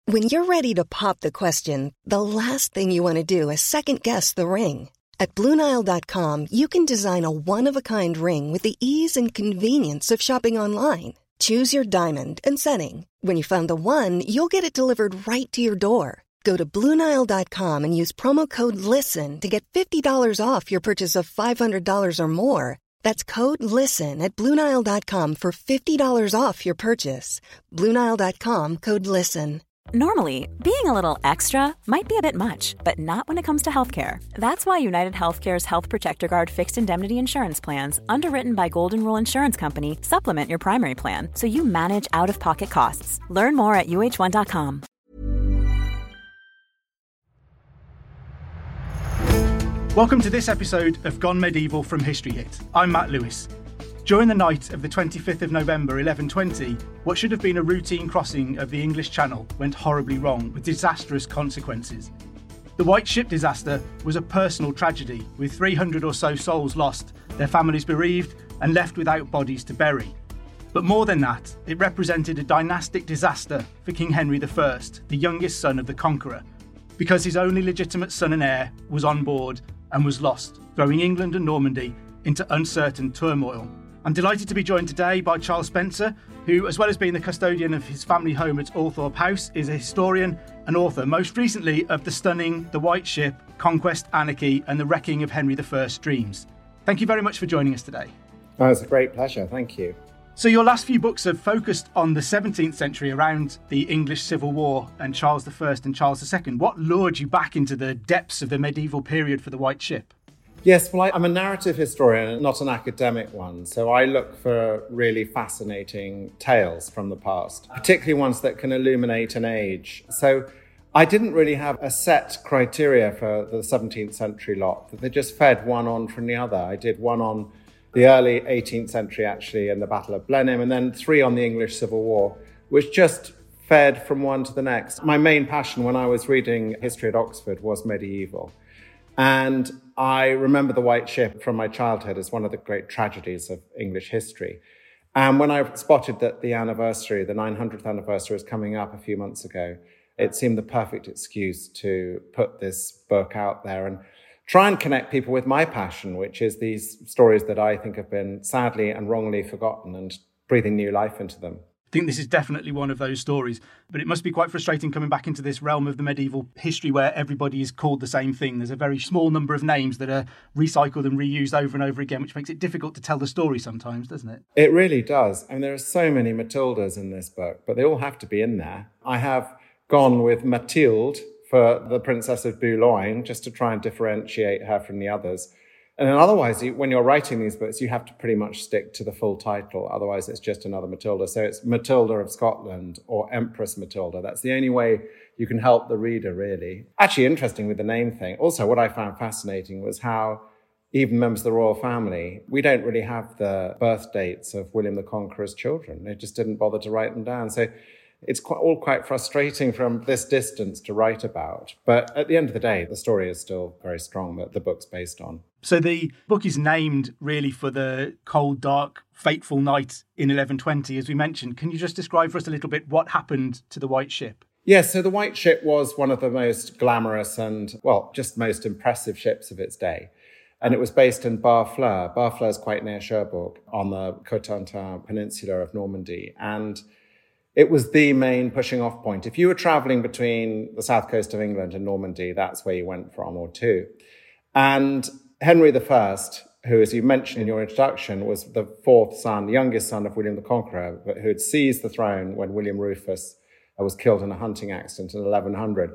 When you're ready to pop the question, the last thing you want to do is second-guess the ring. At BlueNile.com, you can design a one-of-a-kind ring with the ease and convenience of shopping online. Choose your diamond and setting. When you find the one, you'll get it delivered right to your door. Go to BlueNile.com and use promo code LISTEN to get $50 off your purchase of $500 or more. That's code LISTEN at BlueNile.com for $50 off your purchase. BlueNile.com, code LISTEN. Normally, being a little extra might be a bit much, but not when it comes to healthcare. That's why United Healthcare's Health Protector Guard fixed indemnity insurance plans, underwritten by Golden Rule Insurance Company, supplement your primary plan so you manage out-of-pocket costs. Learn more at uh1.com. Welcome to this episode of Gone Medieval from History Hit. I'm Matt Lewis. During the night of the 25th of November 1120, what should have been a routine crossing of the English Channel went horribly wrong with disastrous consequences. The White Ship disaster was a personal tragedy, with 300 or so souls lost, their families bereaved and left without bodies to bury. But more than that, it represented a dynastic disaster for King Henry I, the youngest son of the Conqueror, because his only legitimate son and heir was on board and was lost, throwing England and Normandy into uncertain turmoil. I'm delighted to be joined today by Charles Spencer, who, as well as being the custodian of his family home at Althorpe House, is a historian and author, most recently of the stunning The White Ship, Conquest, Anarchy and the Wrecking of Henry I's Dreams. Thank you very much for joining us today. Oh, it's a great pleasure, thank you. So your last few books have focused on the 17th century around the English Civil War and Charles I and Charles II. What lured you back into the depths of the medieval period for The White Ship? Yes, well, I'm a narrative historian, not an academic one, so I look for really fascinating tales from the past, particularly ones that can illuminate an age. So I didn't really have a set criteria for the 17th century lot, that they just fed one on from the other. I did one on the early 18th century, actually, and the Battle of Blenheim, and then three on the English Civil War, which just fed from one to the next. My main passion when I was reading history at Oxford was medieval. And I remember The White Ship from my childhood as one of the great tragedies of English history. And when I spotted that the anniversary, the 900th anniversary, was coming up a few months ago, it seemed the perfect excuse to put this book out there and try and connect people with my passion, which is these stories that I think have been sadly and wrongly forgotten, and breathing new life into them. I think this is definitely one of those stories, but it must be quite frustrating coming back into this realm of the medieval history where everybody is called the same thing. There's a very small number of names that are recycled and reused over and over again, which makes it difficult to tell the story sometimes, doesn't it? It really does. I mean, there are so many Matildas in this book, but they all have to be in there. I have gone with Mathilde for the Princess of Boulogne, just to try and differentiate her from the others. And then otherwise, when you're writing these books, you have to pretty much stick to the full title. Otherwise, it's just another Matilda. So it's Matilda of Scotland or Empress Matilda. That's the only way you can help the reader, really. Actually, interesting with the name thing. Also, what I found fascinating was how even members of the royal family, we don't really have the birth dates of William the Conqueror's children. They just didn't bother to write them down. So it's all quite frustrating from this distance to write about. But at the end of the day, the story is still very strong that the book's based on. So the book is named really for the cold, dark, fateful night in 1120, as we mentioned. Can you just describe for us a little bit what happened to the White Ship? Yes, so the White Ship was one of the most glamorous and, well, just most impressive ships of its day. And it was based in Barfleur. Barfleur is quite near Cherbourg on the Cotentin Peninsula of Normandy. And it was the main pushing off point. If you were traveling between the south coast of England and Normandy, that's where you went from, or to. And Henry I, who, as you mentioned in your introduction, was the fourth son, the youngest son of William the Conqueror, but who had seized the throne when William Rufus was killed in a hunting accident in 1100.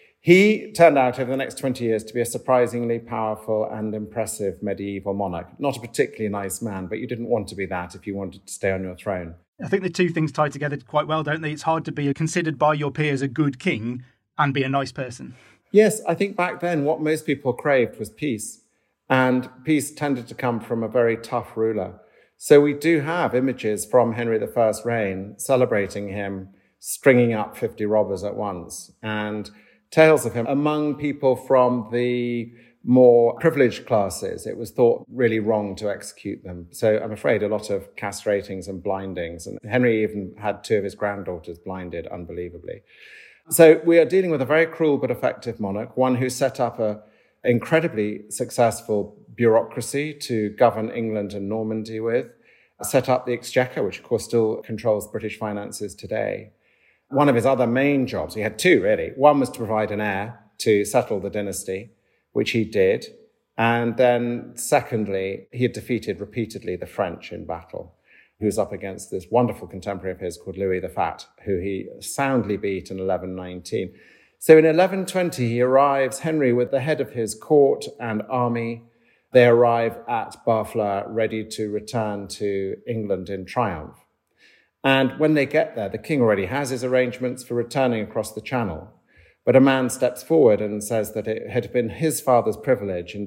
He turned out over the next 20 years to be a surprisingly powerful and impressive medieval monarch. Not a particularly nice man, but you didn't want to be that if you wanted to stay on your throne. I think the two things tie together quite well, don't they? It's hard to be considered by your peers a good king and be a nice person. Yes, I think back then what most people craved was peace. And peace tended to come from a very tough ruler. So we do have images from Henry I's reign celebrating him, stringing up 50 robbers at once, and tales of him among people from the more privileged classes. It was thought really wrong to execute them. So I'm afraid a lot of castratings and blindings. And Henry even had two of his granddaughters blinded, unbelievably. So we are dealing with a very cruel but effective monarch, one who set up an incredibly successful bureaucracy to govern England and Normandy with, set up the Exchequer, which of course still controls British finances today. One of his other main jobs, he had two really. One was to provide an heir to settle the dynasty, which he did. And then secondly, he had defeated repeatedly the French in battle. He was up against this wonderful contemporary of his called Louis the Fat, who he soundly beat in 1119. So in 1120, he arrives, Henry, with the head of his court and army. They arrive at Barfleur, ready to return to England in triumph. And when they get there, the king already has his arrangements for returning across the Channel. But a man steps forward and says that it had been his father's privilege in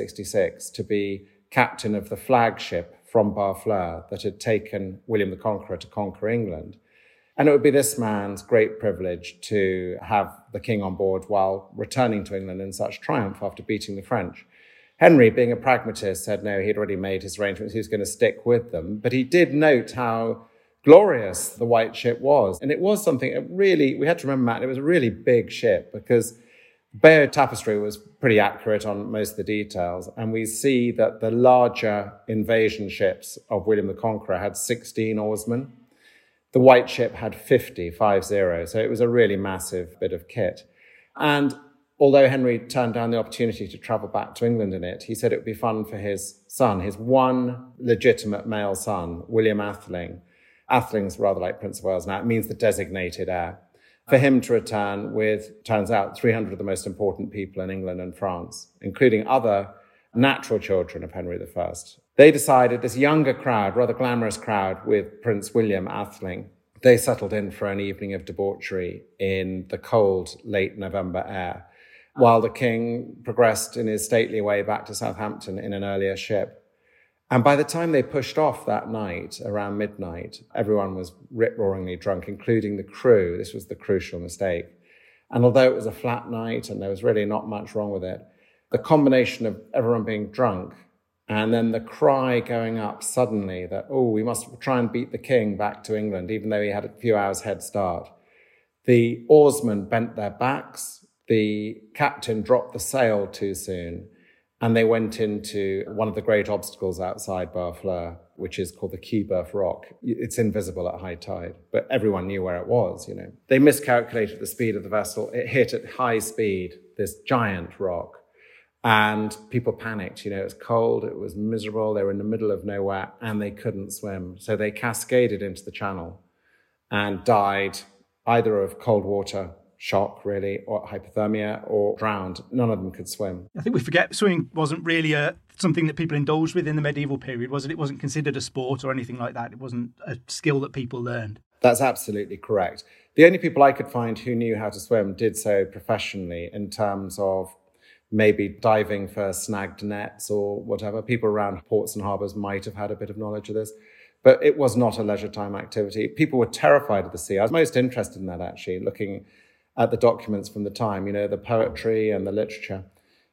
1066 to be captain of the flagship from Barfleur that had taken William the Conqueror to conquer England. And it would be this man's great privilege to have the king on board while returning to England in such triumph after beating the French. Henry, being a pragmatist, said no, he'd already made his arrangements, he was going to stick with them. But he did note how glorious the White Ship was. And it was something really, we had to remember, Matt, it was a really big ship because Bayeux Tapestry was pretty accurate on most of the details, and we see that the larger invasion ships of William the Conqueror had 16 oarsmen. The White Ship had 50, so it was a really massive bit of kit. And although Henry turned down the opportunity to travel back to England in it, he said it would be fun for his son, his one legitimate male son, William Atheling. Atheling's rather like Prince of Wales now, it means the designated heir. For him to return with, turns out, 300 of the most important people in England and France, including other natural children of Henry I. They decided, this younger crowd, rather glamorous crowd with Prince William Atheling, they settled in for an evening of debauchery in the cold, late November air, while the king progressed in his stately way back to Southampton in an earlier ship. And by the time they pushed off that night, around midnight, everyone was rip-roaringly drunk, including the crew. This was the crucial mistake. And although it was a flat night and there was really not much wrong with it, the combination of everyone being drunk and then the cry going up suddenly that, oh, we must try and beat the king back to England, even though he had a few hours head start. The oarsmen bent their backs. The captain dropped the sail too soon. And they went into one of the great obstacles outside Barfleur, which is called the Quillebeuf Rock. It's invisible at high tide, but everyone knew where it was, you know. They miscalculated the speed of the vessel. It hit at high speed, this giant rock, and people panicked. You know, it was cold, it was miserable, they were in the middle of nowhere, and they couldn't swim. So they cascaded into the channel and died either of cold water shock, really, or hypothermia, or drowned. None of them could swim. I think we forget swimming wasn't really something that people indulged with in the medieval period, was it? It wasn't considered a sport or anything like that. It wasn't a skill that people learned. That's absolutely correct. The only people I could find who knew how to swim did so professionally in terms of maybe diving for snagged nets or whatever. People around ports and harbours might have had a bit of knowledge of this. But it was not a leisure time activity. People were terrified of the sea. I was most interested in that, actually, looking at the documents from the time, you know, the poetry and the literature.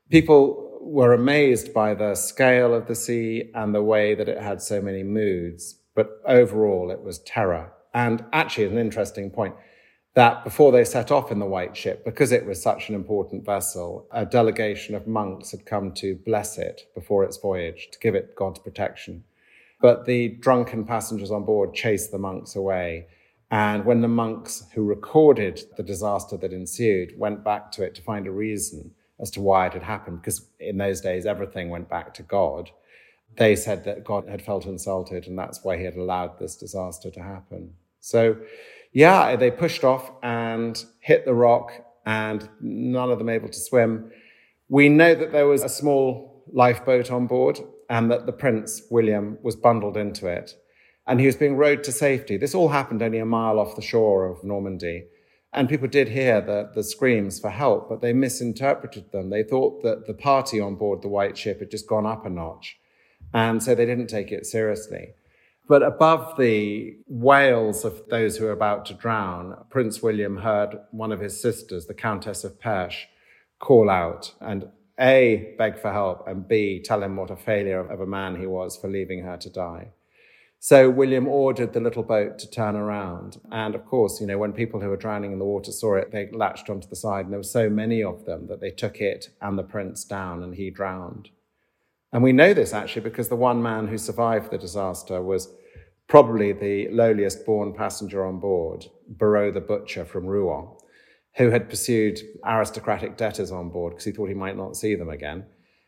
People were amazed by the scale of the sea and the way that it had so many moods. But overall, it was terror. And actually, an interesting point, that before they set off in the White Ship, because it was such an important vessel, a delegation of monks had come to bless it before its voyage, to give it God's protection. But the drunken passengers on board chased the monks away. And when the monks who recorded the disaster that ensued went back to it to find a reason as to why it had happened, because in those days everything went back to God, they said that God had felt insulted and that's why he had allowed this disaster to happen. So, yeah, they pushed off and hit the rock and none of them able to swim. We know that there was a small lifeboat on board and that the Prince, William, was bundled into it. And he was being rowed to safety. This all happened only a mile off the shore of Normandy. And people did hear the screams for help, but they misinterpreted them. They thought that the party on board the White Ship had just gone up a notch. And so they didn't take it seriously. But above the wails of those who were about to drown, Prince William heard one of his sisters, the Countess of Perche, call out and A, beg for help, and B, tell him what a failure of a man he was for leaving her to die. So William ordered the little boat to turn around. And of course, when people who were drowning in the water saw it, they latched onto the side, and there were so many of them that they took it and the prince down, and he drowned. And we know this actually because the one man who survived the disaster was probably the lowliest born passenger on board, Barreau the butcher from Rouen, who had pursued aristocratic debtors on board because he thought he might not see them again.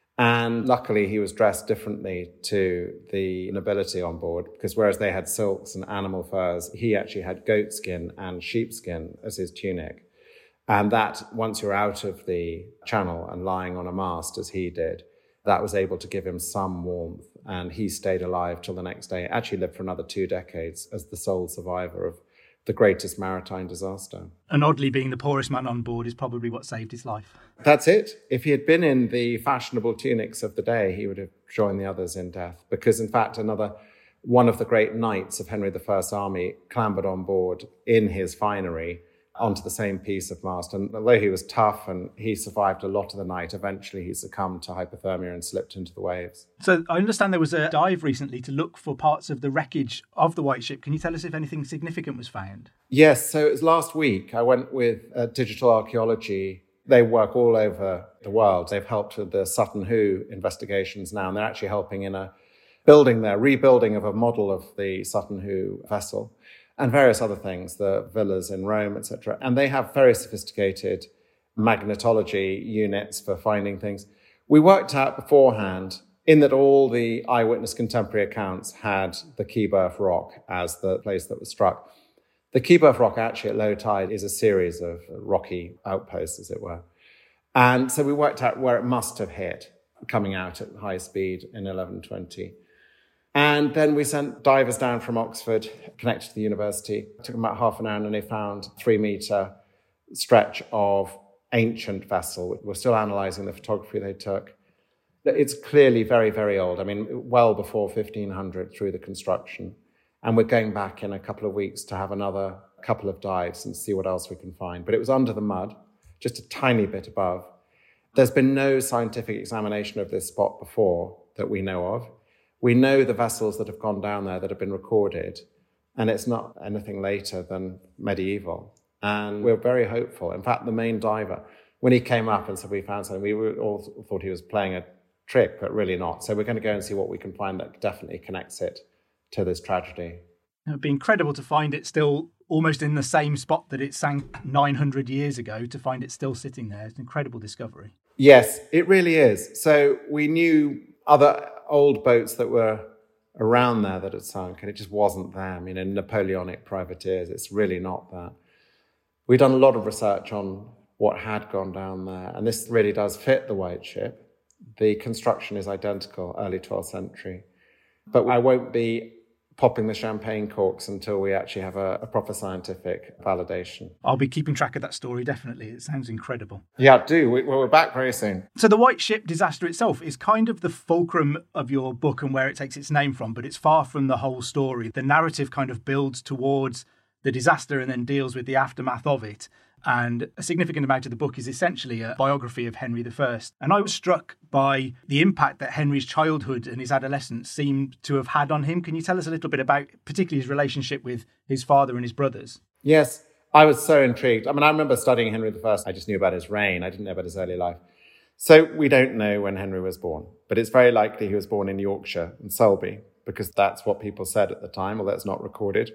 And luckily, he was dressed differently to the nobility on board, because whereas they had silks and animal furs, he actually had goat skin and sheepskin as his tunic. And that, once you're out of the channel and lying on a mast, as he did, that was able to give him some warmth. And he stayed alive till the next day, actually lived for another 2 decades as the sole survivor of the greatest maritime disaster. And oddly, being the poorest man on board is probably what saved his life. That's it. If he had been in the fashionable tunics of the day, he would have joined the others in death. Because, in fact, one of the great knights of Henry I's army clambered on board in his finery onto the same piece of mast. And although he was tough and he survived a lot of the night, eventually he succumbed to hypothermia and slipped into the waves. So I understand there was a dive recently to look for parts of the wreckage of the White Ship. Can you tell us if anything significant was found? Yes, so it was last week. I went with Digital Archaeology. They work all over the world. They've helped with the Sutton Hoo investigations now, and they're actually helping in a rebuilding of a model of the Sutton Hoo vessel, and various other things, the villas in Rome, etc. And they have very sophisticated magnetology units for finding things. We worked out beforehand in that all the eyewitness contemporary accounts had the Keyburth Rock as the place that was struck. The Keyburth Rock actually at low tide is a series of rocky outposts, as it were. And so we worked out where it must have hit, coming out at high speed in 1120. And then we sent divers down from Oxford, connected to the university. It took them about half an hour, and they found a 3-meter stretch of ancient vessel. We're still analysing the photography they took. It's clearly very, very old. I mean, well before 1500 through the construction. And we're going back in a couple of weeks to have another couple of dives and see what else we can find. But it was under the mud, just a tiny bit above. There's been no scientific examination of this spot before that we know of. We know the vessels that have gone down there that have been recorded, and it's not anything later than medieval. And we're very hopeful. In fact, the main diver, when he came up and said we found something, we all thought he was playing a trick, but really not. So we're going to go and see what we can find that definitely connects it to this tragedy. It would be incredible to find it still almost in the same spot that it sank 900 years ago, to find it still sitting there. It's an incredible discovery. Yes, it really is. So we knew other old boats that were around there that had sunk, and it just wasn't them. Napoleonic privateers, it's really not that. We've done a lot of research on what had gone down there, and this really does fit the White Ship. The construction is identical, early 12th century. But I won't be popping the champagne corks until we actually have a proper scientific validation. I'll be keeping track of that story, definitely. It sounds incredible. Yeah, do. We're back very soon. So the White Ship disaster itself is kind of the fulcrum of your book and where it takes its name from, but it's far from the whole story. The narrative kind of builds towards the disaster and then deals with the aftermath of it. And a significant amount of the book is essentially a biography of Henry I. And I was struck by the impact that Henry's childhood and his adolescence seemed to have had on him. Can you tell us a little bit about particularly his relationship with his father and his brothers? Yes, I was so intrigued. I remember studying Henry I. I just knew about his reign. I didn't know about his early life. So we don't know when Henry was born, but it's very likely he was born in Yorkshire, in Selby, because that's what people said at the time, although it's not recorded.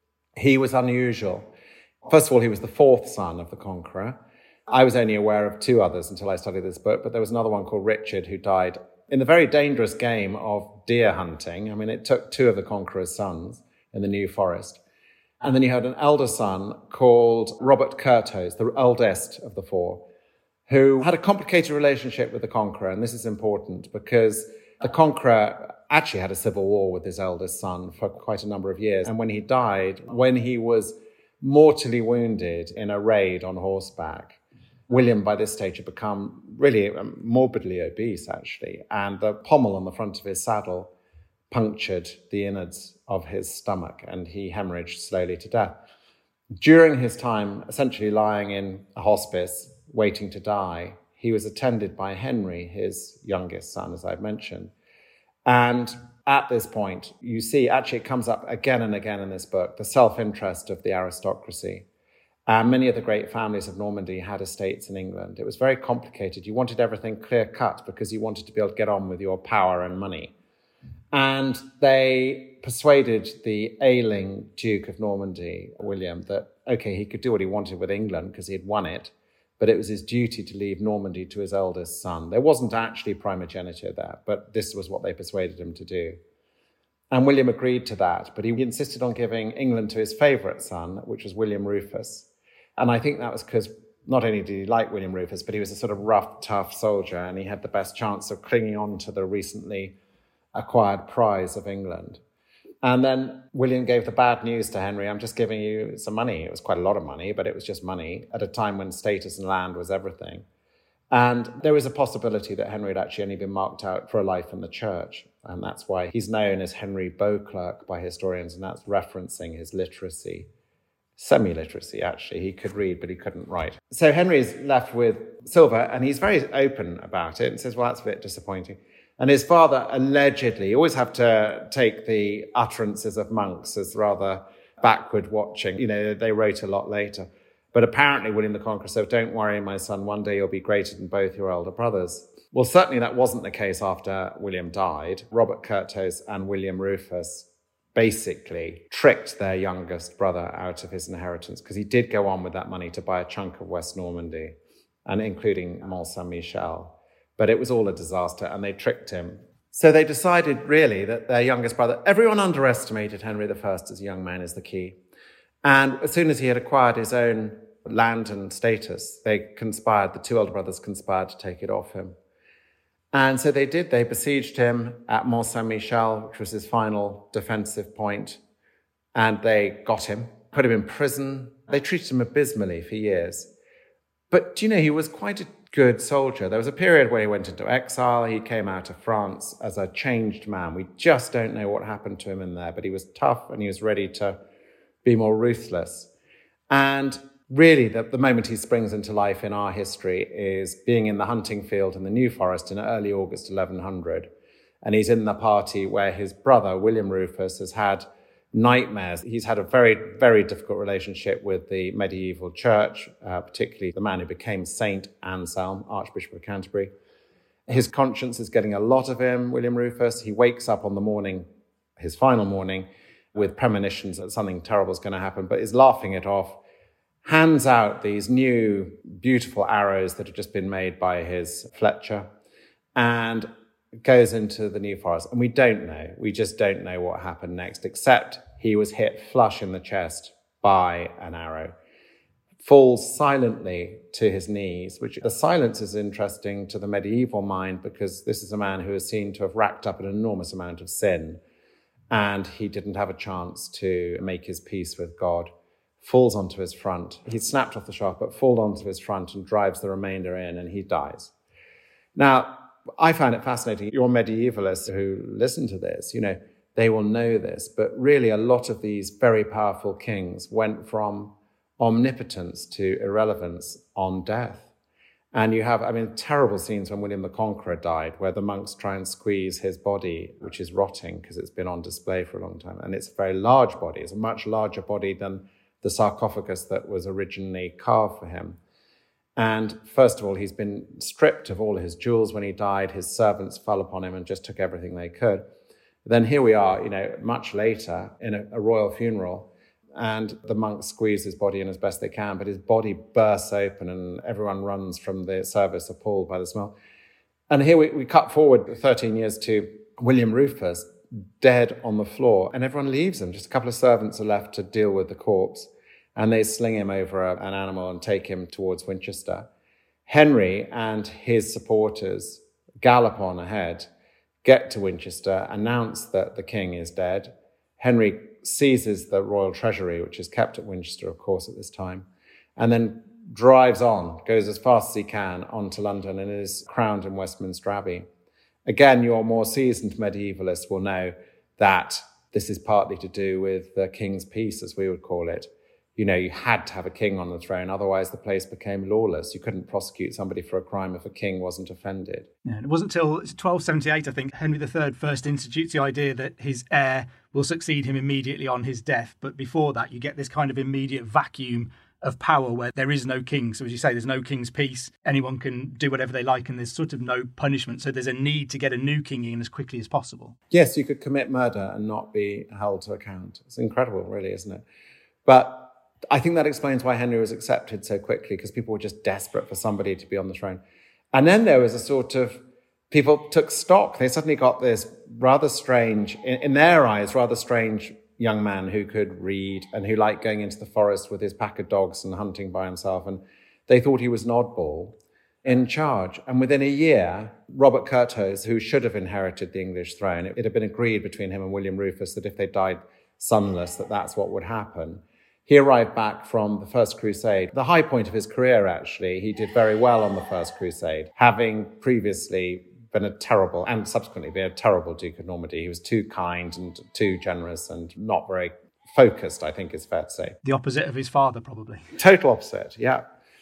He was unusual. First of all, he was the 4th son of the Conqueror. I was only aware of 2 others until I studied this book, but there was another one called Richard who died in the very dangerous game of deer hunting. It took 2 of the Conqueror's sons in the New Forest. And then you had an elder son called Robert Curthose, the eldest of the 4, who had a complicated relationship with the Conqueror. And this is important because the Conqueror actually had a civil war with his eldest son for quite a number of years. And when he died, when he was mortally wounded in a raid on horseback, William by this stage had become really morbidly obese, actually, and the pommel on the front of his saddle punctured the innards of his stomach, and he hemorrhaged slowly to death. During his time essentially lying in a hospice, waiting to die, he was attended by Henry, his youngest son, as I've mentioned. And at this point, you see, actually it comes up again and again in this book, the self-interest of the aristocracy. Many of the great families of Normandy had estates in England. It was very complicated. You wanted everything clear-cut because you wanted to be able to get on with your power and money. And they persuaded the ailing Duke of Normandy, William, that, okay, he could do what he wanted with England because he had won it, but it was his duty to leave Normandy to his eldest son. There wasn't actually primogeniture there, but this was what they persuaded him to do. And William agreed to that, but he insisted on giving England to his favourite son, which was William Rufus. And I think that was because not only did he like William Rufus, but he was a sort of rough, tough soldier, and he had the best chance of clinging on to the recently acquired prize of England. And then William gave the bad news to Henry, I'm just giving you some money. It was quite a lot of money, but it was just money at a time when status and land was everything. And there was a possibility that Henry had actually only been marked out for a life in the church. And that's why he's known as Henry Beauclerc by historians, and that's referencing his literacy. Semi-literacy, actually. He could read, but he couldn't write. So Henry's left with silver, and he's very open about it and says, well, that's a bit disappointing. And his father allegedly, you always have to take the utterances of monks as rather backward watching. You know, they wrote a lot later. But apparently William the Conqueror said, don't worry, my son, one day you'll be greater than both your elder brothers. Well, certainly that wasn't the case after William died. Robert Curthose and William Rufus basically tricked their youngest brother out of his inheritance because he did go on with that money to buy a chunk of West Normandy, and including Mont Saint-Michel. But it was all a disaster, and they tricked him. So they decided, really, that their youngest brother, everyone underestimated Henry I as a young man is the key. And as soon as he had acquired his own land and status, the two elder brothers conspired to take it off him. And so they did. They besieged him at Mont Saint-Michel, which was his final defensive point. And they got him, put him in prison. They treated him abysmally for years. But, you know, he was quite a good soldier. There was a period where he went into exile. He came out of France as a changed man. We just don't know what happened to him in there, but he was tough and he was ready to be more ruthless. And really, the moment he springs into life in our history is being in the hunting field in the New Forest in early August 1100. And he's in the party where his brother, William Rufus, has had nightmares. He's had a very, very difficult relationship with the medieval church, particularly the man who became Saint Anselm, Archbishop of Canterbury. His conscience is getting a lot of him, William Rufus. He wakes up on the morning, his final morning, with premonitions that something terrible is going to happen, but is laughing it off, hands out these new, beautiful arrows that have just been made by his Fletcher, and goes into the New Forest. And we just don't know what happened next, except he was hit flush in the chest by an arrow, falls silently to his knees, which the silence is interesting to the medieval mind because this is a man who is seen to have racked up an enormous amount of sin, and he didn't have a chance to make his peace with God. Falls onto his front. He snapped off the shaft, but falls onto his front and drives the remainder in, and he dies. Now, I find it fascinating. Your medievalists who listen to this, you know, they will know this, but really a lot of these very powerful kings went from omnipotence to irrelevance on death. And you have, terrible scenes when William the Conqueror died, where the monks try and squeeze his body, which is rotting because it's been on display for a long time. And it's a very large body. It's a much larger body than the sarcophagus that was originally carved for him. And first of all, he's been stripped of all his jewels when he died. His servants fell upon him and just took everything they could. Then here we are, much later in a royal funeral, and the monks squeeze his body in as best they can, but his body bursts open and everyone runs from the service appalled by the smell. And here we cut forward 13 years to William Rufus, dead on the floor, and everyone leaves him. Just a couple of servants are left to deal with the corpse, and they sling him over an animal and take him towards Winchester. Henry and his supporters gallop on ahead, get to Winchester, announce that the king is dead. Henry seizes the royal treasury, which is kept at Winchester, of course, at this time, and then drives on, goes as fast as he can on to London, and is crowned in Westminster Abbey. Again, your more seasoned medievalists will know that this is partly to do with the king's peace, as we would call it. you had to have a king on the throne. Otherwise, the place became lawless. You couldn't prosecute somebody for a crime if a king wasn't offended. Yeah, it wasn't until 1278, I think, Henry III first institutes the idea that his heir will succeed him immediately on his death. But before that, you get this kind of immediate vacuum of power where there is no king. So as you say, there's no king's peace. Anyone can do whatever they like and there's sort of no punishment. So there's a need to get a new king in as quickly as possible. Yes, you could commit murder and not be held to account. It's incredible, really, isn't it? But I think that explains why Henry was accepted so quickly, because people were just desperate for somebody to be on the throne. And then there was a sort of, people took stock. They suddenly got this rather strange, in their eyes, rather strange young man who could read and who liked going into the forest with his pack of dogs and hunting by himself. And they thought he was an oddball in charge. And within a year, Robert Curthose, who should have inherited the English throne, it had been agreed between him and William Rufus that if they died sonless, that's what would happen. He arrived back from the First Crusade, the high point of his career, actually. He did very well on the First Crusade, having previously been and subsequently been a terrible Duke of Normandy. He was too kind and too generous and not very focused, I think is fair to say. The opposite of his father, probably. Total opposite, yeah.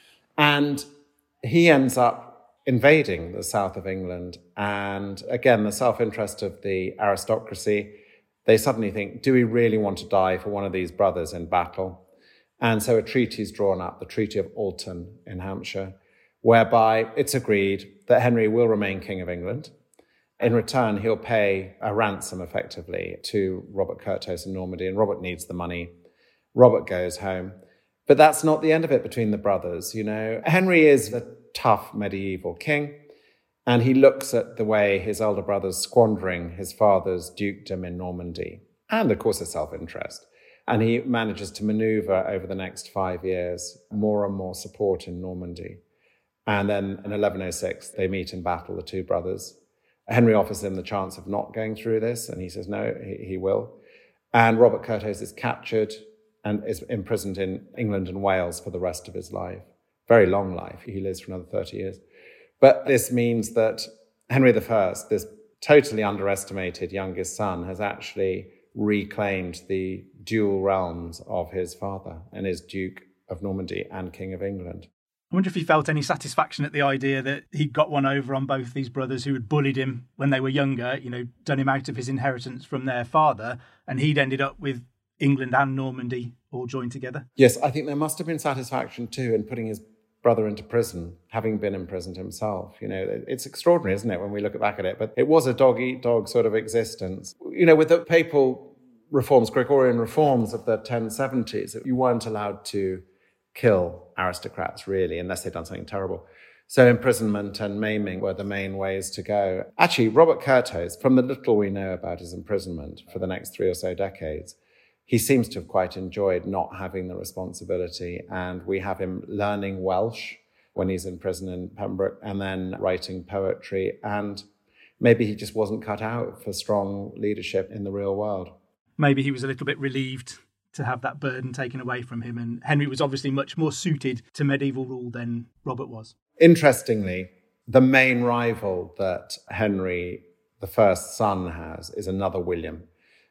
And he ends up invading the south of England. And again, the self-interest of the aristocracy. They suddenly think, do we really want to die for one of these brothers in battle? And so a treaty is drawn up, the Treaty of Alton in Hampshire, whereby it's agreed that Henry will remain King of England. In return, he'll pay a ransom, effectively, to Robert Curthose in Normandy, and Robert needs the money. Robert goes home. But that's not the end of it between the brothers, Henry is a tough medieval king. And he looks at the way his elder brother's squandering his father's dukedom in Normandy, and of course his self-interest. And he manages to maneuver over the next 5 years more and more support in Normandy. And then in 1106, they meet in battle, the two brothers. Henry offers him the chance of not going through this, and he says no, he will. And Robert Curthose is captured and is imprisoned in England and Wales for the rest of his life. Very long life. He lives for another 30 years. But this means that Henry I, this totally underestimated youngest son, has actually reclaimed the dual realms of his father and is Duke of Normandy and King of England. I wonder if he felt any satisfaction at the idea that he'd got one over on both these brothers who had bullied him when they were younger, done him out of his inheritance from their father, and he'd ended up with England and Normandy all joined together. Yes, I think there must have been satisfaction too in putting his brother into prison, having been imprisoned himself. It's extraordinary, isn't it, when we look back at it? But it was a dog-eat-dog sort of existence. With the papal reforms, Gregorian reforms of the 1070s, you weren't allowed to kill aristocrats, really, unless they'd done something terrible. So imprisonment and maiming were the main ways to go. Actually, Robert Curthose, from the little we know about his imprisonment for the next 3 or so decades, he seems to have quite enjoyed not having the responsibility, and we have him learning Welsh when he's in prison in Pembroke and then writing poetry, and maybe he just wasn't cut out for strong leadership in the real world. Maybe he was a little bit relieved to have that burden taken away from him, and Henry was obviously much more suited to medieval rule than Robert was. Interestingly, the main rival that Henry I's son has is another William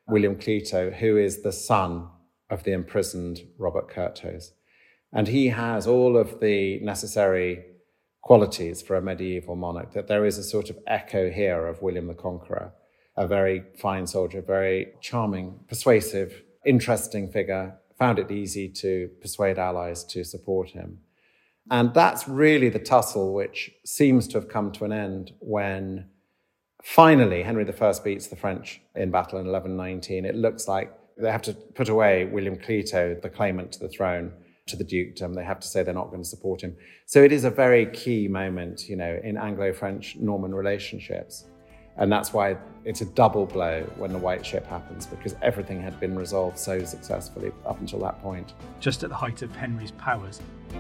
Clito, who is the son of the imprisoned Robert Curthose. And he has all of the necessary qualities for a medieval monarch, that there is a sort of echo here of William the Conqueror, a very fine soldier, very charming, persuasive, interesting figure, found it easy to persuade allies to support him. And that's really the tussle which seems to have come to an end when finally Henry I beats the French in battle in 1119. It looks like they have to put away William Clito, the claimant to the throne, to the dukedom. They have to say they're not going to support him. So it is a very key moment, in Anglo-French-Norman relationships. And that's why it's a double blow when the White Ship happens, because everything had been resolved so successfully up until that point. Just at the height of Henry's powers.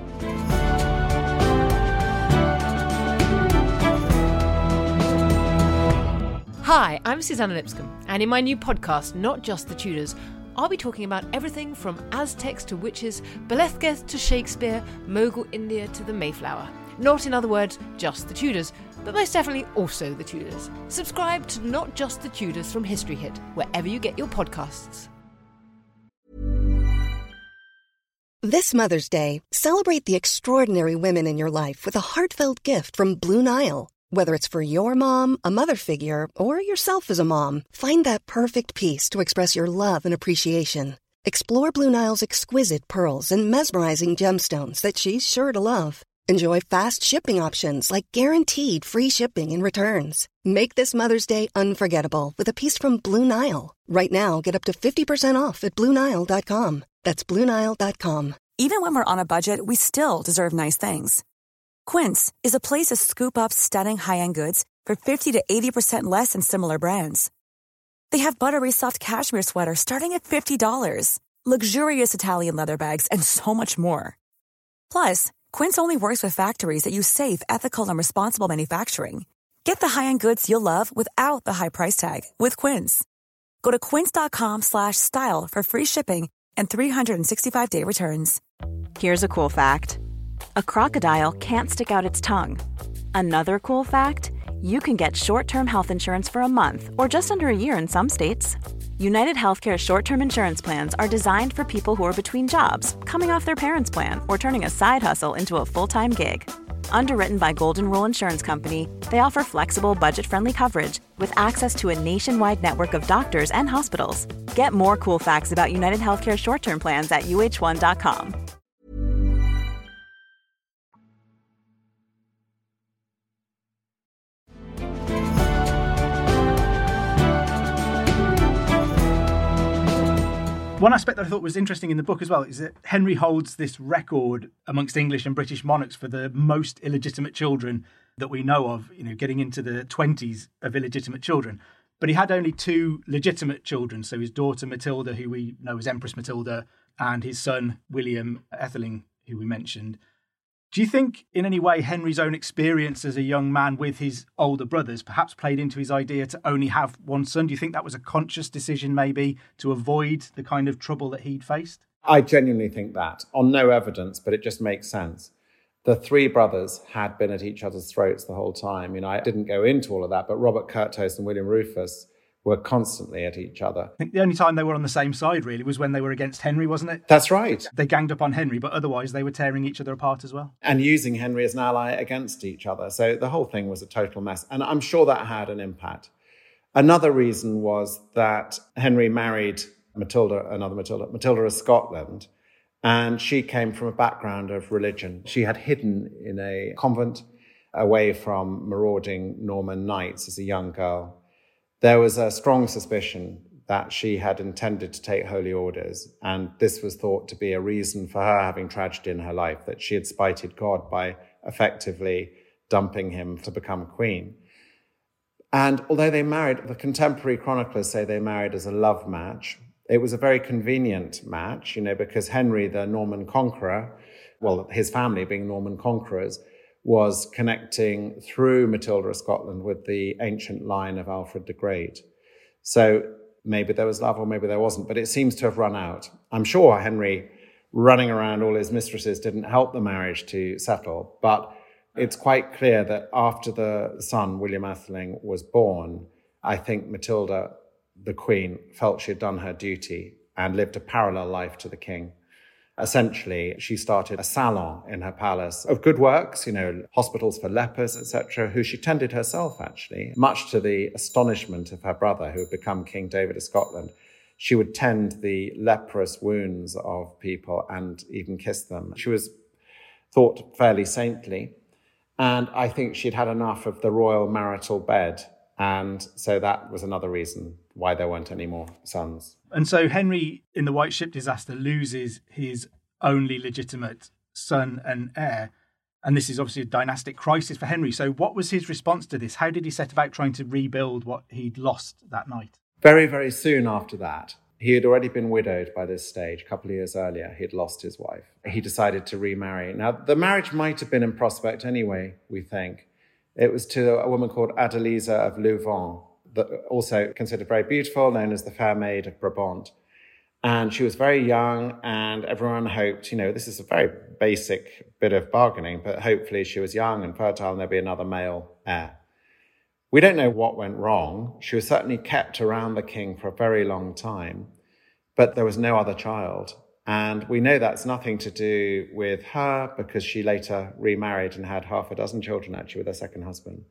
Hi, I'm Susanna Lipscomb, and in my new podcast, Not Just the Tudors, I'll be talking about everything from Aztecs to witches, Belethgeth to Shakespeare, Mughal India to the Mayflower. Not, in other words, just the Tudors, but most definitely also the Tudors. Subscribe to Not Just the Tudors from History Hit, wherever you get your podcasts. This Mother's Day, celebrate the extraordinary women in your life with a heartfelt gift from Blue Nile. Whether it's for your mom, a mother figure, or yourself as a mom, find that perfect piece to express your love and appreciation. Explore Blue Nile's exquisite pearls and mesmerizing gemstones that she's sure to love. Enjoy fast shipping options like guaranteed free shipping and returns. Make this Mother's Day unforgettable with a piece from Blue Nile. Right now, get up to 50% off at BlueNile.com. That's BlueNile.com. Even when we're on a budget, we still deserve nice things. Quince is a place to scoop up stunning high-end goods for 50 to 80% less than similar brands. They have buttery soft cashmere sweaters starting at $50, luxurious Italian leather bags, and so much more. Plus, Quince only works with factories that use safe, ethical, and responsible manufacturing. Get the high-end goods you'll love without the high price tag with Quince. Go to quince.com/style for free shipping and 365-day returns. Here's a cool fact. A crocodile can't stick out its tongue. Another cool fact, you can get short-term health insurance for a month or just under a year in some states. United Healthcare short-term insurance plans are designed for people who are between jobs, coming off their parents' plan, or turning a side hustle into a full-time gig. Underwritten by Golden Rule Insurance Company, they offer flexible, budget-friendly coverage with access to a nationwide network of doctors and hospitals. Get more cool facts about United Healthcare short-term plans at uh1.com. One aspect that I thought was interesting in the book as well is that Henry holds this record amongst English and British monarchs for the most illegitimate children that we know of, getting into the 20s of illegitimate children. But he had only 2 legitimate children, so his daughter Matilda, who we know as Empress Matilda, and his son William Etheling, who we mentioned. Do you think in any way Henry's own experience as a young man with his older brothers perhaps played into his idea to only have one son? Do you think that was a conscious decision maybe to avoid the kind of trouble that he'd faced? I genuinely think that, on no evidence, but it just makes sense. The 3 brothers had been at each other's throats the whole time. I didn't go into all of that, but Robert Curthose and William Rufus were constantly at each other. I think the only time they were on the same side, really, was when they were against Henry, wasn't it? That's right. They ganged up on Henry, but otherwise they were tearing each other apart as well. And using Henry as an ally against each other. So the whole thing was a total mess. And I'm sure that had an impact. Another reason was that Henry married Matilda of Scotland, and she came from a background of religion. She had hidden in a convent away from marauding Norman knights as a young girl. There was a strong suspicion that she had intended to take holy orders, and this was thought to be a reason for her having tragedy in her life, that she had spited God by effectively dumping him to become queen. And although they married, the contemporary chroniclers say they married as a love match. It was a very convenient match, because Henry, the Norman conqueror, well, his family being Norman conquerors, was connecting through Matilda of Scotland with the ancient line of Alfred the Great. So maybe there was love or maybe there wasn't, but it seems to have run out. I'm sure Henry running around all his mistresses didn't help the marriage to settle, but it's quite clear that after the son, William Etheling, was born, I think Matilda, the Queen, felt she had done her duty and lived a parallel life to the king. Essentially, she started a salon in her palace of good works, hospitals for lepers, etc., who she tended herself, actually, much to the astonishment of her brother, who had become King David of Scotland. She would tend the leprous wounds of people and even kiss them. She was thought fairly saintly, and I think she'd had enough of the royal marital bed, and so that was another reason why there weren't any more sons. And so Henry, in the White Ship disaster, loses his only legitimate son and heir. And this is obviously a dynastic crisis for Henry. So what was his response to this? How did he set about trying to rebuild what he'd lost that night? Very, very soon after that, he had already been widowed by this stage. A couple of years earlier, he'd lost his wife. He decided to remarry. Now, the marriage might have been in prospect anyway, we think. It was to a woman called Adeliza of Louvain, also considered very beautiful, known as the Fair Maid of Brabant. And she was very young, and everyone hoped, this is a very basic bit of bargaining, but hopefully she was young and fertile and there'd be another male heir. We don't know what went wrong. She was certainly kept around the king for a very long time, but there was no other child. And we know that's nothing to do with her, because she later remarried and had half a dozen children, actually, with her second husband.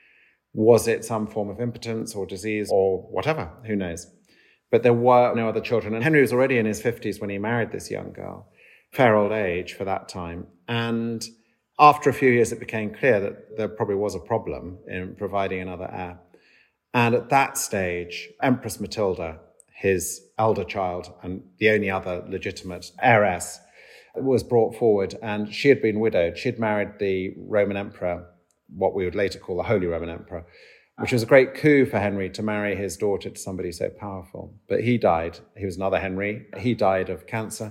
Was it some form of impotence or disease or whatever? Who knows? But there were no other children. And Henry was already in his 50s when he married this young girl. Fair old age for that time. And after a few years, it became clear that there probably was a problem in providing another heir. And at that stage, Empress Matilda, his elder child and the only other legitimate heiress, was brought forward. And she had been widowed. She had married the Roman emperor, what we would later call the Holy Roman Emperor, which was a great coup for Henry to marry his daughter to somebody so powerful. But he died. He was another Henry. He died of cancer.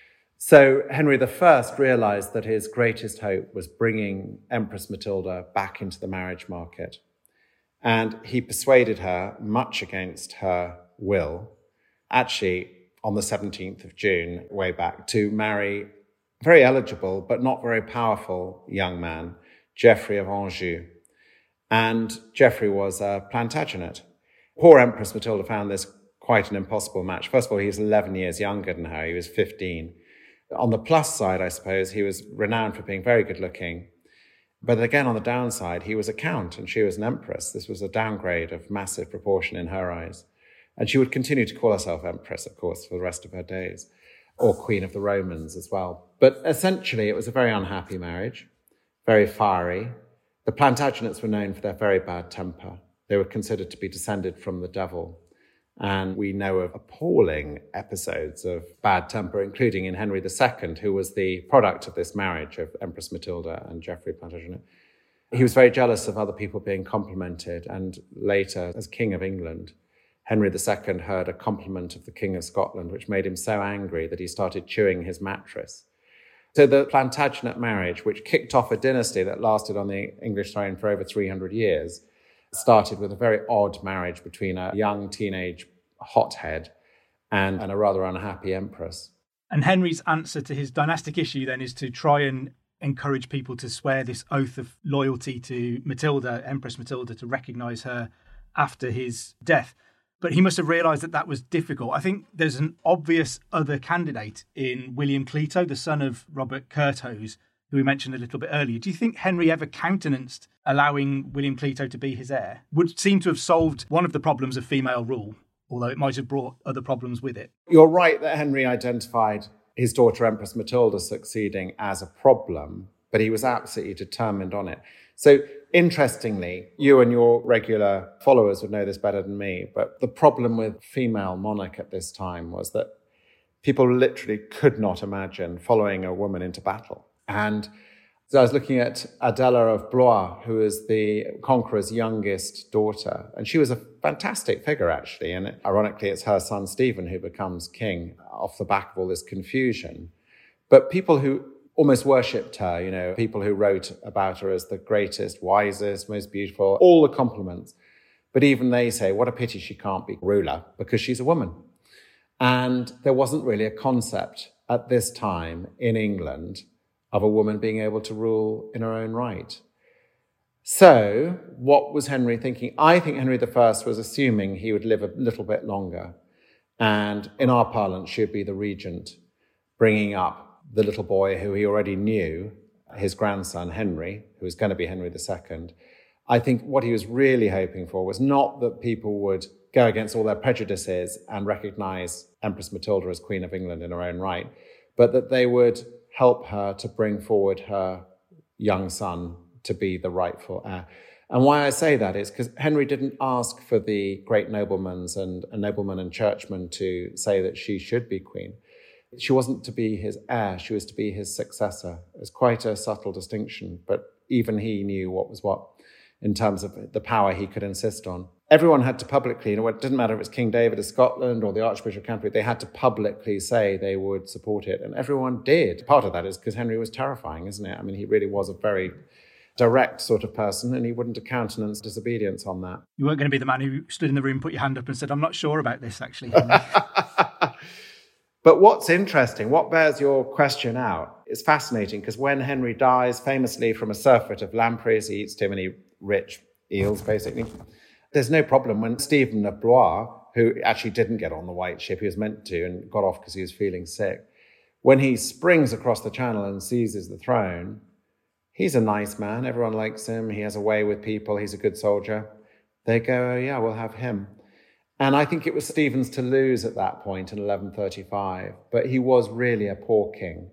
So Henry I realized that his greatest hope was bringing Empress Matilda back into the marriage market. And he persuaded her, much against her will, actually on the 17th of June, way back, to marry a very eligible but not very powerful young man, Geoffrey of Anjou. And Geoffrey was a Plantagenet. Poor Empress Matilda found this quite an impossible match. First of all, he was 11 years younger than her. He was 15. On the plus side, I suppose, he was renowned for being very good looking. But again, on the downside, he was a count and she was an empress. This was a downgrade of massive proportion in her eyes. And she would continue to call herself empress, of course, for the rest of her days, or queen of the Romans as well. But essentially, it was a very unhappy marriage, very fiery. The Plantagenets were known for their very bad temper. They were considered to be descended from the devil. And we know of appalling episodes of bad temper, including in Henry II, who was the product of this marriage of Empress Matilda and Geoffrey Plantagenet. He was very jealous of other people being complimented. And later, as King of England, Henry II heard a compliment of the King of Scotland, which made him so angry that he started chewing his mattress. So the Plantagenet marriage, which kicked off a dynasty that lasted on the English throne for over 300 years, started with a very odd marriage between a young teenage hothead and a rather unhappy empress. And Henry's answer to his dynastic issue then is to try and encourage people to swear this oath of loyalty to Matilda, Empress Matilda, to recognise her after his death. But he must have realised that that was difficult. I think there's an obvious other candidate in William Clito, the son of Robert Curthose, who we mentioned a little bit earlier. Do you think Henry ever countenanced allowing William Clito to be his heir? Would seem to have solved one of the problems of female rule, although it might have brought other problems with it. You're right that Henry identified his daughter Empress Matilda succeeding as a problem, but he was absolutely determined on it. So interestingly, you and your regular followers would know this better than me, but the problem with female monarch at this time was that people literally could not imagine following a woman into battle. And so I was looking at Adela of Blois, who is the conqueror's youngest daughter. And she was a fantastic figure, actually. And ironically, it's her son, Stephen, who becomes king off the back of all this confusion. But people who almost worshipped her, you know, people who wrote about her as the greatest, wisest, most beautiful, all the compliments. But even they say, what a pity she can't be ruler because she's a woman. And there wasn't really a concept at this time in England of a woman being able to rule in her own right. So what was Henry thinking? I think Henry I was assuming he would live a little bit longer. And in our parlance, she would be the regent, bringing up the little boy who he already knew, his grandson, Henry, who was going to be Henry II. I think what he was really hoping for was not that people would go against all their prejudices and recognize Empress Matilda as Queen of England in her own right, but that they would help her to bring forward her young son to be the rightful heir. And why I say that is because Henry didn't ask for the great noblemen and churchmen to say that she should be queen. She wasn't to be his heir, she was to be his successor. It's quite a subtle distinction, but even he knew what was what in terms of the power he could insist on. Everyone had to publicly, it didn't matter if it was King David of Scotland or the Archbishop of Canterbury, they had to publicly say they would support it, and everyone did. Part of that is because Henry was terrifying, isn't it? I mean, he really was a very direct sort of person, and he wouldn't have countenanced disobedience on that. You weren't going to be the man who stood in the room, put your hand up and said, I'm not sure about this, actually, Henry. But what's interesting, what bears your question out, is fascinating, because when Henry dies, famously from a surfeit of lampreys, he eats too many rich eels, basically. There's no problem when Stephen of Blois, who actually didn't get on the white ship, he was meant to, and got off because he was feeling sick, When he springs across the channel and seizes the throne, he's a nice man. Everyone likes him. He has a way with people. He's a good soldier. They go, oh, yeah, we'll have him. And I think it was Stephen's to lose at that point in 1135. But he was really a poor king.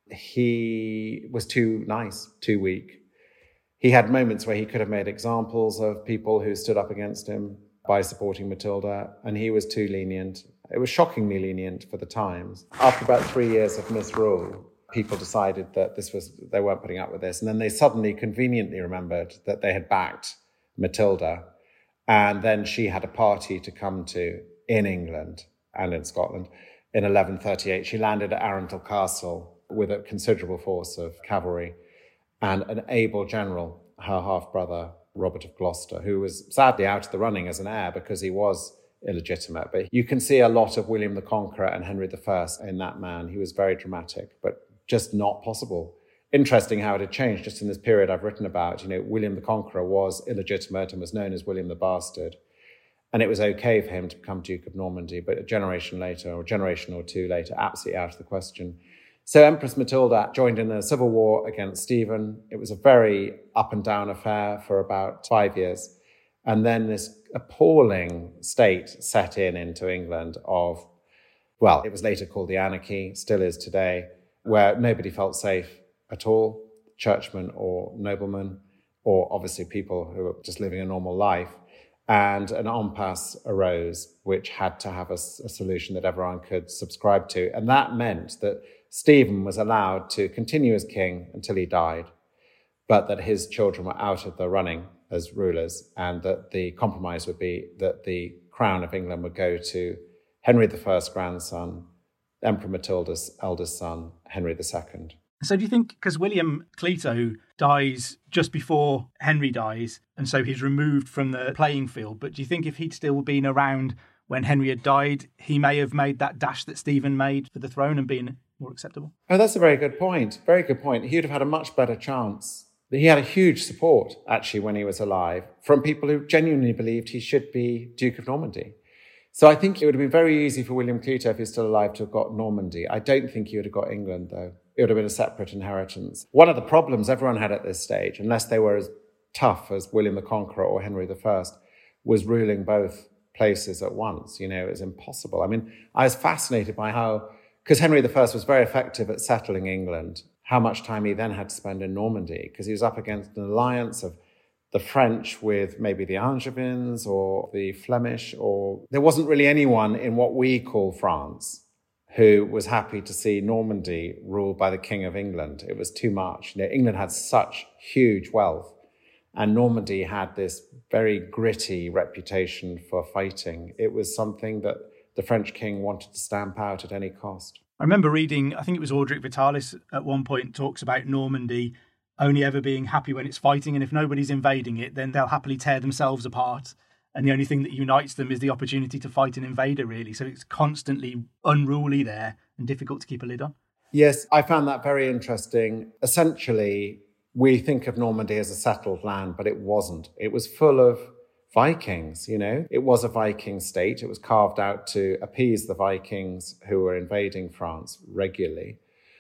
He was too nice, too weak. He had moments where he could have made examples of people who stood up against him by supporting Matilda, and he was too lenient. It was shockingly lenient for the times. After about 3 years of misrule, people decided that they weren't putting up with this. And then they suddenly conveniently remembered that they had backed Matilda. And then she had a party to come to in England and in Scotland. In 1138, she landed at Arundel Castle with a considerable force of cavalry and an able general, her half-brother, Robert of Gloucester, who was sadly out of the running as an heir because he was illegitimate. But you can see a lot of William the Conqueror and Henry I in that man. He was very dramatic, but just not possible. Interesting how it had changed just in this period I've written about. William the Conqueror was illegitimate and was known as William the Bastard. And it was okay for him to become Duke of Normandy, but a generation later, or a generation or two later, absolutely out of the question. So Empress Matilda joined in a civil war against Stephen. It was a very up and down affair for about 5 years. And then this appalling state set into England of, well, it was later called the anarchy, still is today, where nobody felt safe at all, churchmen or noblemen, or obviously people who were just living a normal life. And an impasse arose, which had to have a solution that everyone could subscribe to. And that meant that Stephen was allowed to continue as king until he died, but that his children were out of the running as rulers, and that the compromise would be that the crown of England would go to Henry I's grandson, Emperor Matilda's eldest son, Henry II. So do you think, because William Clito dies just before Henry dies, and so he's removed from the playing field, but do you think if he'd still been around when Henry had died, he may have made that dash that Stephen made for the throne and been more acceptable? Oh, that's a very good point. Very good point. He'd have had a much better chance. He had a huge support, actually, when he was alive, from people who genuinely believed he should be Duke of Normandy. So I think it would have been very easy for William Clito, if he's still alive, to have got Normandy. I don't think he would have got England, though. It would have been a separate inheritance. One of the problems everyone had at this stage, unless they were as tough as William the Conqueror or Henry I, was ruling both places at once. It was impossible. I mean, I was fascinated by how, because Henry I was very effective at settling England, how much time he then had to spend in Normandy, because he was up against an alliance of the French with maybe the Angevins or the Flemish, or there wasn't really anyone in what we call France who was happy to see Normandy ruled by the King of England. It was too much. England had such huge wealth, and Normandy had this very gritty reputation for fighting. It was something that the French king wanted to stamp out at any cost. I remember reading, I think it was Audric Vitalis at one point talks about Normandy only ever being happy when it's fighting, and if nobody's invading it, then they'll happily tear themselves apart. And the only thing that unites them is the opportunity to fight an invader, really. So it's constantly unruly there and difficult to keep a lid on. Yes, I found that very interesting. Essentially, we think of Normandy as a settled land, but it wasn't. It was full of Vikings, It was a Viking state. It was carved out to appease the Vikings who were invading France regularly.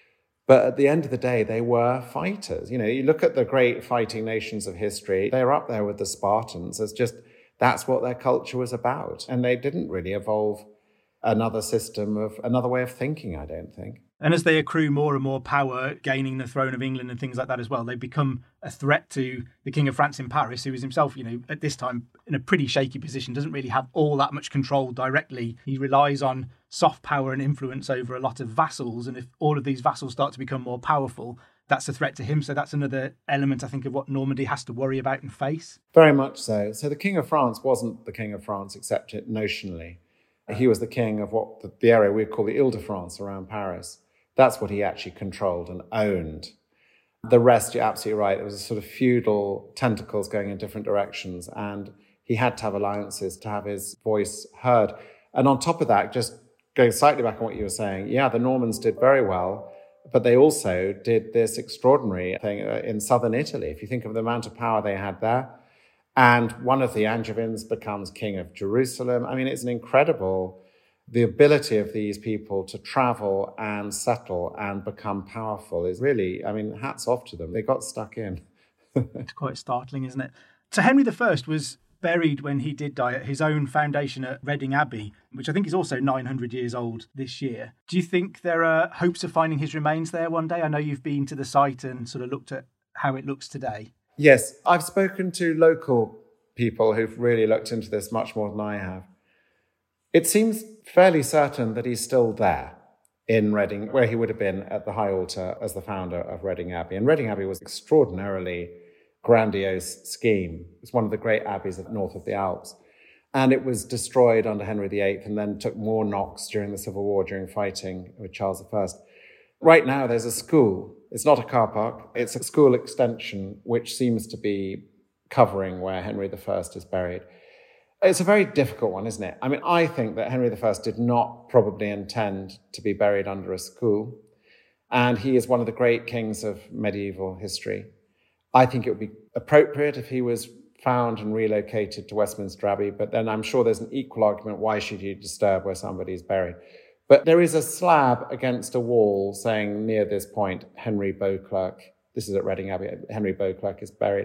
But at the end of the day, they were fighters. You look at the great fighting nations of history, they're up there with the Spartans. That's what their culture was about. And they didn't really evolve another way of thinking, I don't think. And as they accrue more and more power, gaining the throne of England and things like that as well, they become a threat to the King of France in Paris, who is himself, at this time in a pretty shaky position, doesn't really have all that much control directly. He relies on soft power and influence over a lot of vassals. And if all of these vassals start to become more powerful, that's a threat to him. So that's another element, I think, of what Normandy has to worry about and face. Very much so. So the King of France wasn't the King of France, except notionally. He was the king of what the area we call the Ile-de-France around Paris. That's what he actually controlled and owned. The rest, you're absolutely right. There was a sort of feudal tentacles going in different directions, and he had to have alliances to have his voice heard. And on top of that, just going slightly back on what you were saying, the Normans did very well, but they also did this extraordinary thing in southern Italy. If you think of the amount of power they had there, and one of the Angevins becomes king of Jerusalem. I mean, it's an incredible The ability of these people to travel and settle and become powerful is really, hats off to them. They got stuck in. It's quite startling, isn't it? So Henry I was buried when he did die at his own foundation at Reading Abbey, which I think is also 900 years old this year. Do you think there are hopes of finding his remains there one day? I know you've been to the site and sort of looked at how it looks today. Yes, I've spoken to local people who've really looked into this much more than I have. It seems fairly certain that he's still there in Reading, where he would have been at the high altar as the founder of Reading Abbey. And Reading Abbey was an extraordinarily grandiose scheme. It's one of the great abbeys north of the Alps. And it was destroyed under Henry VIII and then took more knocks during the Civil War, during fighting with Charles I. Right now, there's a school. It's not a car park. It's a school extension, which seems to be covering where Henry I is buried. It's a very difficult one, isn't it? I think that Henry I did not probably intend to be buried under a school. And he is one of the great kings of medieval history. I think it would be appropriate if he was found and relocated to Westminster Abbey, but then I'm sure there's an equal argument, why should you disturb where somebody is buried? But there is a slab against a wall saying near this point, Henry Beauclerk, this is at Reading Abbey, Henry Beauclerk is buried.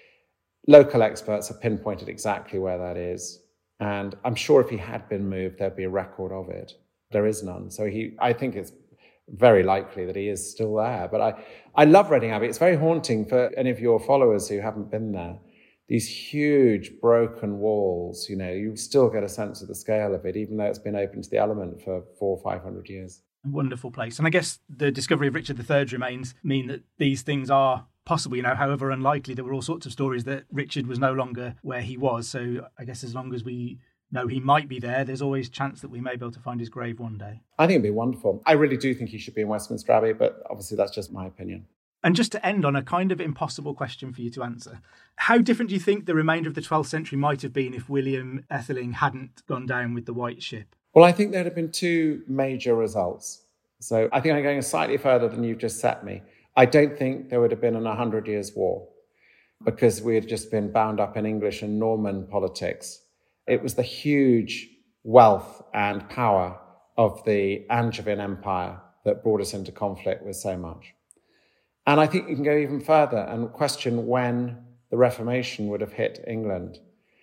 Local experts have pinpointed exactly where that is. And I'm sure if he had been moved, there'd be a record of it. There is none. So I think it's very likely that he is still there. But I love Reading Abbey. It's very haunting for any of your followers who haven't been there. These huge broken walls, you still get a sense of the scale of it, even though it's been open to the element for 400 or 500 years. A wonderful place. And I guess the discovery of Richard III's remains mean that these things are possible, however unlikely. There were all sorts of stories that Richard was no longer where he was. So I guess as long as we know he might be there, there's always chance that we may be able to find his grave one day. I think it'd be wonderful. I really do think he should be in Westminster Abbey, but obviously that's just my opinion. And just to end on a kind of impossible question for you to answer, how different do you think the remainder of the 12th century might have been if William Etheling hadn't gone down with the White Ship? Well, I think there'd have been two major results. So I think I'm going slightly further than you've just set me. I don't think there would have been an 100 Years' War because we had just been bound up in English and Norman politics. It was the huge wealth and power of the Angevin Empire that brought us into conflict with so much. And I think you can go even further and question when the Reformation would have hit England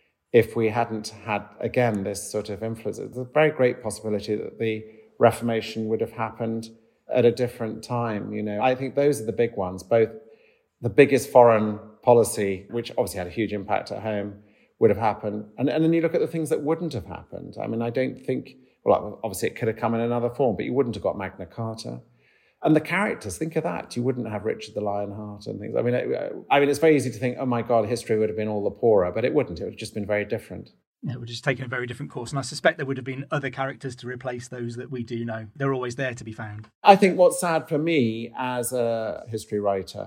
if we hadn't had, again, this sort of influence. There's a very great possibility that the Reformation would have happened at a different time. I think those are the big ones, both the biggest foreign policy, which obviously had a huge impact at home, would have happened. And then you look at the things that wouldn't have happened. I don't think, well, obviously it could have come in another form, but you wouldn't have got Magna Carta. And the characters, think of that. You wouldn't have Richard the Lionheart and things. It's very easy to think, oh my God, history would have been all the poorer, but it wouldn't. It would have just been very different. It would have just taken a very different course. And I suspect there would have been other characters to replace those that we do know. They're always there to be found. I think what's sad for me as a history writer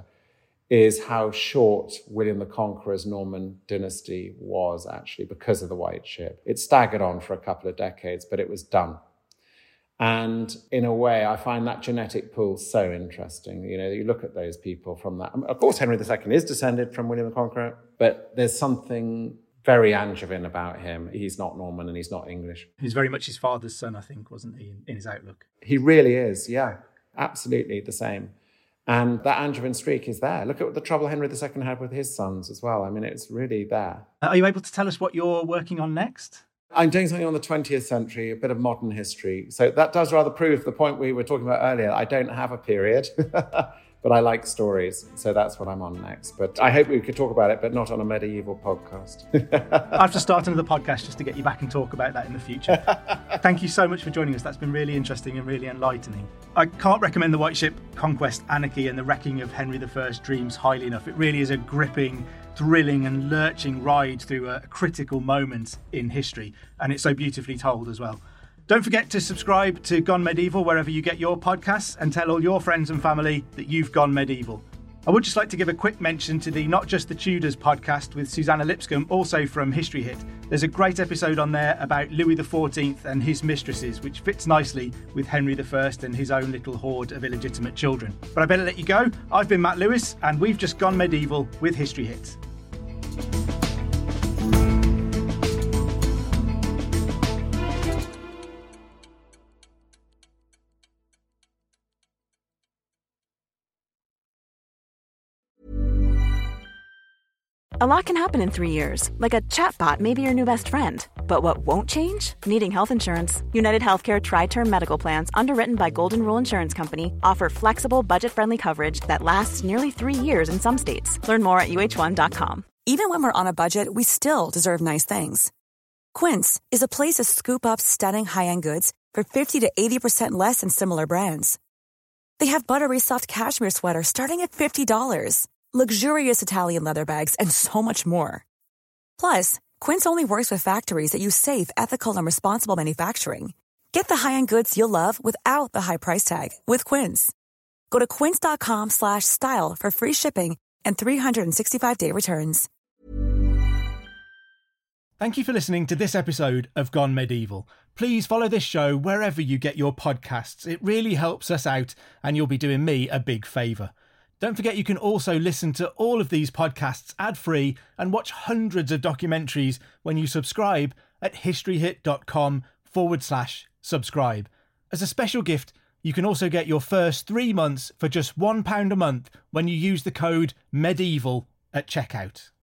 is how short William the Conqueror's Norman dynasty was actually because of the White Ship. It staggered on for a couple of decades, but it was done. And in a way, I find that genetic pool so interesting. You look at those people from that. Of course, Henry II is descended from William the Conqueror, but there's something very Angevin about him. He's not Norman and he's not English. He's very much his father's son, I think, wasn't he, in his outlook? He really is, yeah. Absolutely the same. And that Angevin streak is there. Look at the trouble Henry II had with his sons as well. It's really there. Are you able to tell us what you're working on next? I'm doing something on the 20th century, a bit of modern history. So that does rather prove the point we were talking about earlier. I don't have a period, but I like stories. So that's what I'm on next. But I hope we could talk about it, but not on a medieval podcast. I have to start another podcast just to get you back and talk about that in the future. Thank you so much for joining us. That's been really interesting and really enlightening. I can't recommend The White Ship, Conquest, Anarchy and the Wrecking of Henry I's Dreams highly enough. It really is a gripping, thrilling and lurching ride through a critical moment in history, and it's so beautifully told as well. Don't forget to subscribe to Gone Medieval wherever you get your podcasts and tell all your friends and family that you've gone medieval. I would just like to give a quick mention to the Not Just the Tudors podcast with Susanna Lipscomb, also from History Hit. There's a great episode on there about Louis XIV and his mistresses, which fits nicely with Henry I and his own little horde of illegitimate children. But I better let you go. I've been Matt Lewis, and we've just gone medieval with History Hit. A lot can happen in 3 years, like a chatbot may be your new best friend. But what won't change? Needing health insurance. United Healthcare Tri-Term Medical Plans, underwritten by Golden Rule Insurance Company, offer flexible, budget-friendly coverage that lasts nearly 3 years in some states. Learn more at uh1.com. Even when we're on a budget, we still deserve nice things. Quince is a place to scoop up stunning high-end goods for 50 to 80% less than similar brands. They have buttery soft cashmere sweaters starting at $50, luxurious Italian leather bags, and so much more. Plus, Quince only works with factories that use safe, ethical, and responsible manufacturing. Get the high-end goods you'll love without the high price tag with Quince. Go to quince.com/style for free shipping and 365-day returns. Thank you for listening to this episode of Gone Medieval. Please follow this show wherever you get your podcasts. It really helps us out and you'll be doing me a big favour. Don't forget you can also listen to all of these podcasts ad-free and watch hundreds of documentaries when you subscribe at historyhit.com/subscribe. As a special gift, you can also get your first 3 months for just £1 a month when you use the code MEDIEVAL at checkout.